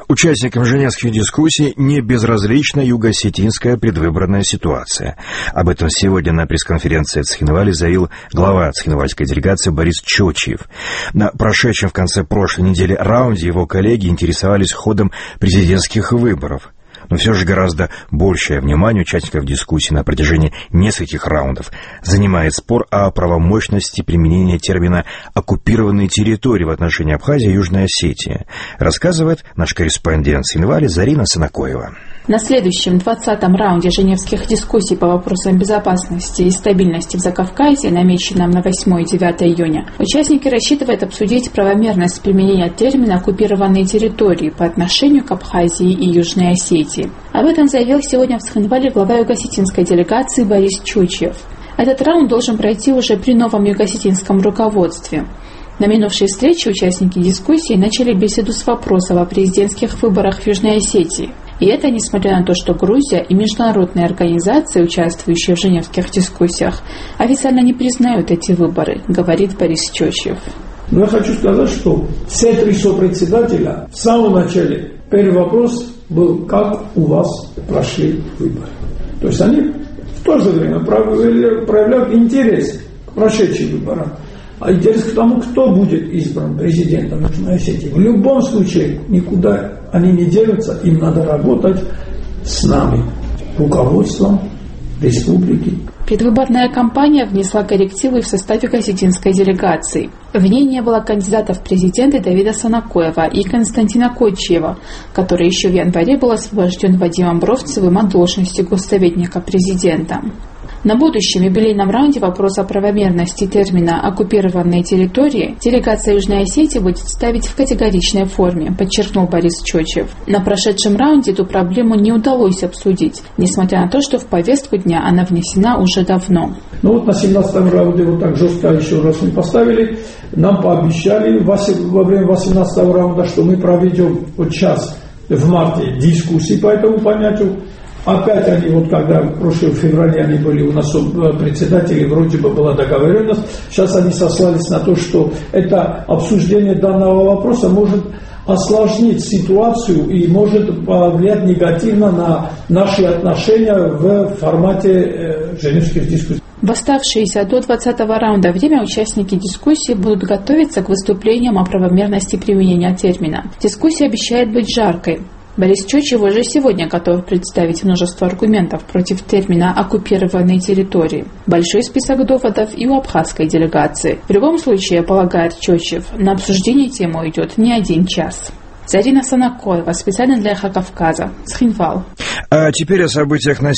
Участникам женевских дискуссий не безразлична юго-осетинская предвыборная ситуация. Об этом сегодня на пресс-конференции в Цхинвале заявил глава цхинвальской делегации Борис Чочиев. На прошедшем в конце прошлой недели раунде его коллеги интересовались ходом президентских выборов. Но все же гораздо большее внимание участников дискуссии на протяжении нескольких раундов занимает спор о правомощности применения термина «оккупированные территории» в отношении Абхазии и Южной Осетии, рассказывает наш корреспондент в Цхинвале Зарина Санакоева. На следующем 20-м раунде женевских дискуссий по вопросам безопасности и стабильности в Закавказье, намеченном на 8 и 9 июня, участники рассчитывают обсудить правомерность применения термина «оккупированные территории» по отношению к Абхазии и Южной Осетии. Об этом заявил сегодня в Цхинвале глава юго-осетинской делегации Борис Чочиев. Этот раунд должен пройти уже при новом юго-осетинском руководстве. На минувшей встрече участники дискуссии начали беседу с вопросом о президентских выборах в Южной Осетии. И это несмотря на то, что Грузия и международные организации, участвующие в женевских дискуссиях, официально не признают эти выборы, говорит Борис Чочиев. Но я хочу сказать, что все три сопредседателя в самом начале, первый вопрос был, как у вас прошли выборы. То есть они в то же время проявляют интерес к прошедшим выборам, а интерес к тому, кто будет избран президентом Южной Осетии. В любом случае никуда они не делятся, им надо работать с нами, руководством республики. Предвыборная кампания внесла коррективы в состав юго-осетинской делегации. В ней не было кандидатов в президенты Давида Санакоева и Константина Кочиева, который еще в январе был освобожден Вадимом Бровцевым от должности госсоветника президента. На будущем юбилейном раунде вопрос о правомерности термина «оккупированные территории» делегация Южной Осетии будет ставить в категоричной форме, подчеркнул Борис Чочиев. На прошедшем раунде эту проблему не удалось обсудить, несмотря на то, что в повестку дня она внесена уже давно. Ну вот на 17-м раунде вот так жестко еще раз мы поставили. Нам пообещали во время 18-го раунда, что мы проведем вот сейчас в марте дискуссии по этому понятию. Опять они, вот когда в прошлом феврале они были у нас председатели, вроде бы была договоренность, сейчас они сослались на то, что это обсуждение данного вопроса может осложнить ситуацию и может повлиять негативно на наши отношения в формате женевских дискуссий. В оставшееся до 20-го раунда время участники дискуссии будут готовиться к выступлениям о правомерности применения термина. Дискуссия обещает быть жаркой. Борис Чочиев уже сегодня готов представить множество аргументов против термина «оккупированные территории». Большой список доводов и у абхазской делегации. В любом случае, полагает Чочиев, на обсуждение темы уйдет не один час. Зарина Санакоева, специально для Эхо Кавказа, Цхинвал. А теперь о событиях на